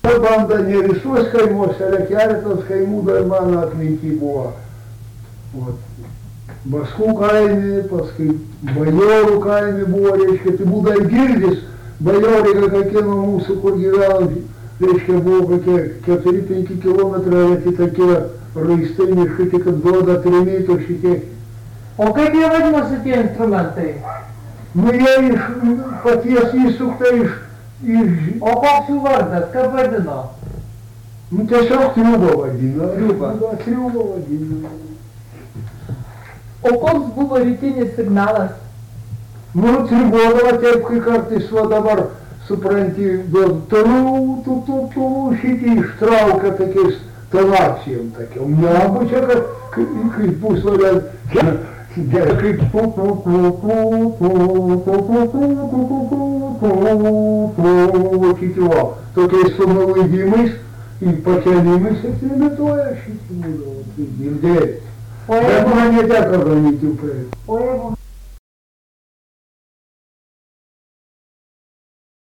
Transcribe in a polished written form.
Banda ne visus kaimuose, ale keletas kaimų dar mano atminty buvo. Baskų kaime, paskui bajorų kaime buvo, reiškia, tai būdai girdis, bajorai, kokie nuo mūsų, kur gyveno, reiškia, buvo kokie 4-5 kilometrai, tai tokie raistai miškai, tik kad duoda trimitų šitie. O kaip jie vadinosi tie instrumentai? Nu, jie iš paties įsukta iš... O koks jų vardas, kaip vadino? Nu, tiesiog triūba vadino. Triūba vadino. O koks buvo rytinis signalas? Nu, triūbodavo taip, kai kartais va dabar, supranti, tu šitį ištraukia tokiais tonacijom tokiom. Negu čia, kaip pusvalė, kaip kiti va, tokiais sunuvaidimais ir pakelimais atsimituoja šitį būdavo, girdėjai. Bet man neteko ganyti upėje.